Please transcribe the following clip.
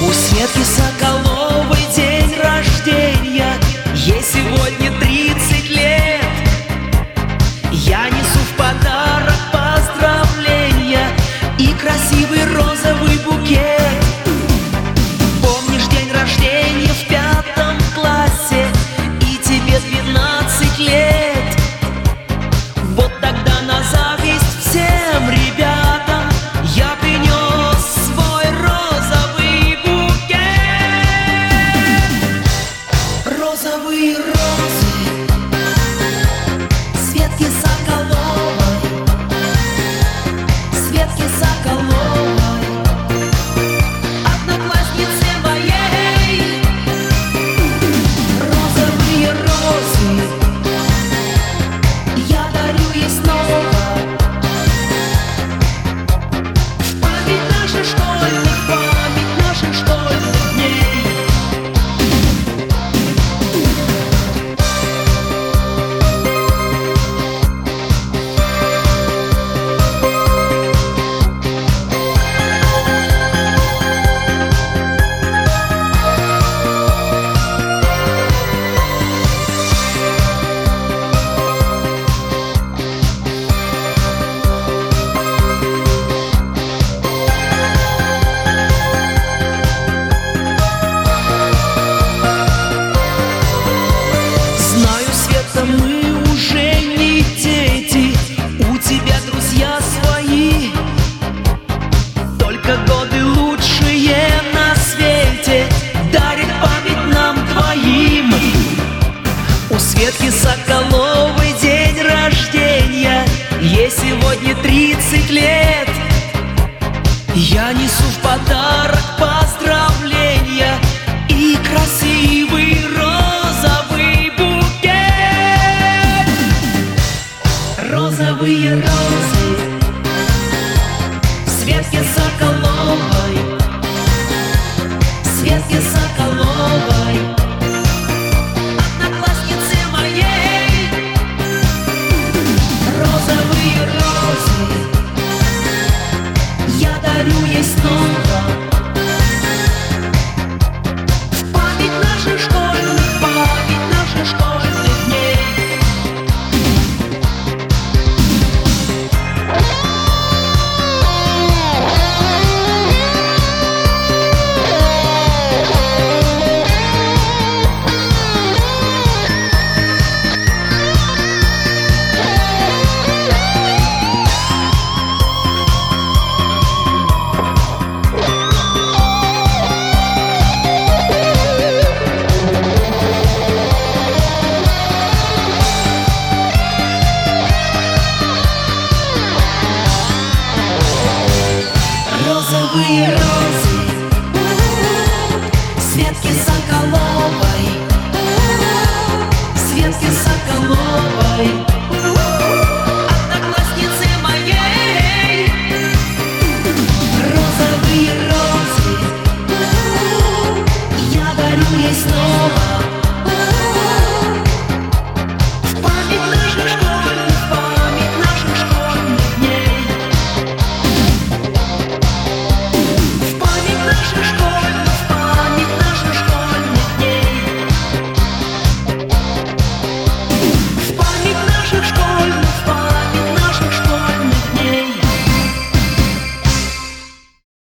У Светки Соколовой день рождения, ей сегодня 30 лет. Я несу в подарок поздравления и красивый розовый букет. Помнишь день рождения в 5 классе, и тебе 12 лет? Вот тогда на зависть всем ребятам я принес свой розовый букет. Розовые розы Светки Соколовой, Светки Соколовой, однокласснице моей. Розовые розы я дарю ей снова, в память наших школьных, в память наших школьных дней. Знаю, Света, мы уже не дети, у тебя друзья свои, только годы лучшие на свете дарит память нам двоим. У Светки Соколовой день рождения, ей сегодня 30 лет. Я несу в подарок поздравления и красивый розовый букет. Розовые розы Светки Соколовой, Светки Соколовой.